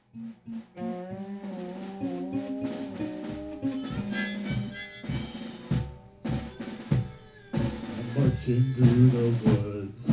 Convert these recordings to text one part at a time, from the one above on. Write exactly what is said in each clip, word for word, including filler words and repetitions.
Marching through the woods.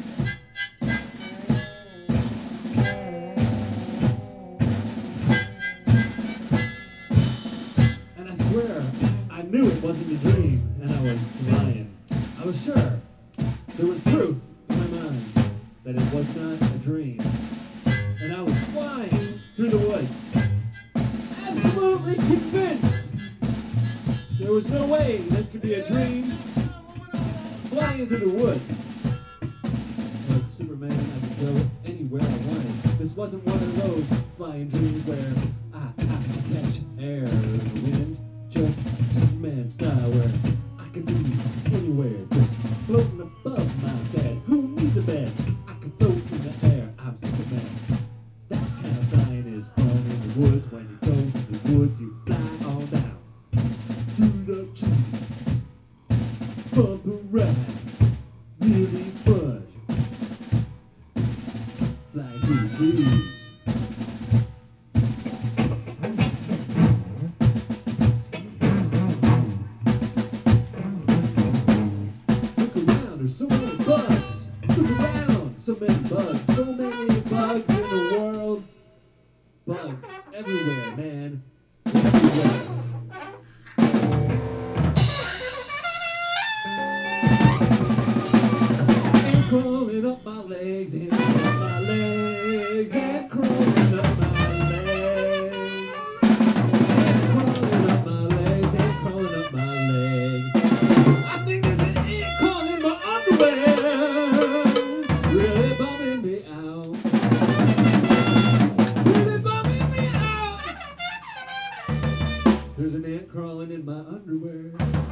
And I swear, I knew it wasn't a dream, and I was lying. I was sure. There was proof in my mind that it was not a dream. And I was flying through the woods. Absolutely convinced there was no way this could be a dream. Flying through the woods. Like Superman, I could go anywhere I wanted. This wasn't one of those flying dreams where I have to catch air in the wind. Just Superman style where I can be anywhere. Just floating above my bed. Who needs a bed? I can float in the air. I'm Superman. That kind of flying is flying in the woods. When you go to the woods, you fly on down. Through the trees. Bump around. Really fun. Flying through the trees. Look around, there's so many bugs. Look around, so many bugs. So many bugs in the world. Bugs everywhere, man. Everywhere. Crawling up my legs and up my legs and crawling up my legs and crawling up my legs and crawling up my legs. I think there's an ant crawling in my underwear, really bumming me out, really bumming me out. There's an ant crawling in my underwear.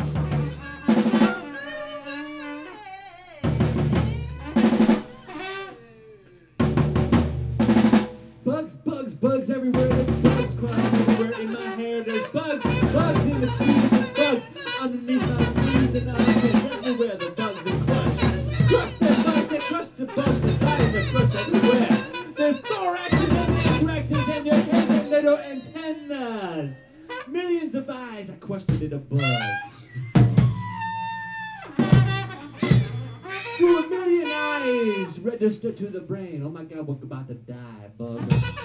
Bugs, bugs, bugs everywhere. There's bugs crawling everywhere in my hair. There's bugs, bugs in the trees. There's bugs underneath my knees and armpits. Everywhere the bugs are crushed. Crush the bugs, they crush the bugs. The bodies are crushed everywhere. There's thoraxes and anthraxes and your heads and little antennas. Millions of eyes are crushed into the bugs. To a million eyes register to the brain. Oh my God, we're about to die, bug.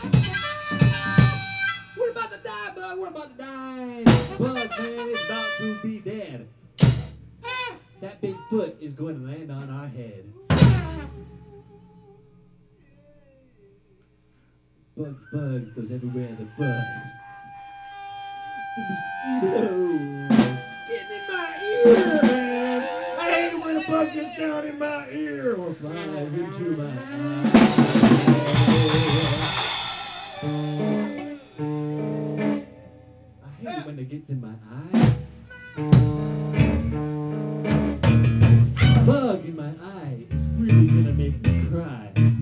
We're about to die, bug. We're about to die. Bug, man, is about to be dead. That big foot is going to land on our head. Bugs, bugs, goes everywhere, the bugs. The mosquitoes getting in my ear, man. I hate it when a bug gets down in my ear or flies into my eye. I hate it when it gets in my eye. A bug in my eye is really gonna make me cry.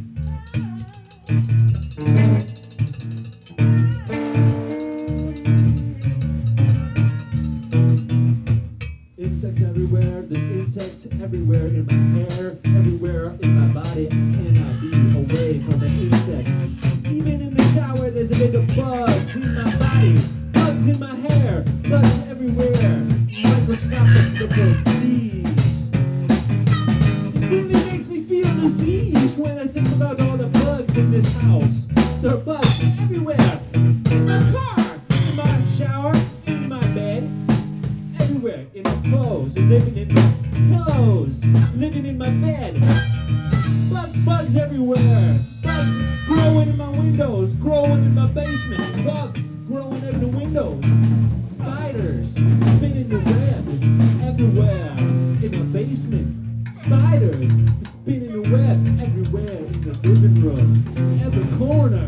Insects everywhere, there's insects everywhere in my hair, everywhere in my body. I cannot be away from an insect. Even in the shower, there's a little bugs in my body, bugs in my hair, bugs everywhere. Microscopic little fleas. It really makes me feel disease when I think about all the bugs in this house. There are bugs everywhere. In my car, in my shower, in my bed. Everywhere, in my clothes, living in my pillows, living in my bed. Bugs, bugs everywhere. Bugs growing in my windows, growing in my basement. Bugs growing in the windows. Spiders spinning the web everywhere in my basement. Spiders spinning the webs everywhere in the living room, every corner.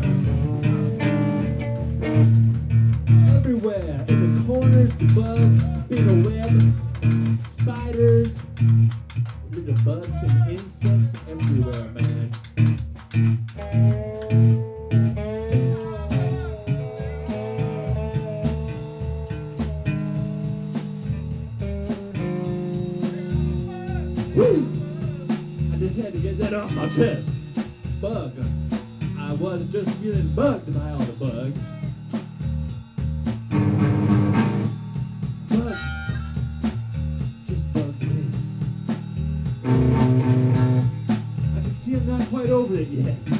Everywhere in the corners, the bugs spin a web. Spiders, little bugs and insects everywhere, man. Woo! I just had to get that off my chest. Bug. I was just feeling bugged by all the bugs. Bugs just bugged me. I can see I'm not quite over it yet.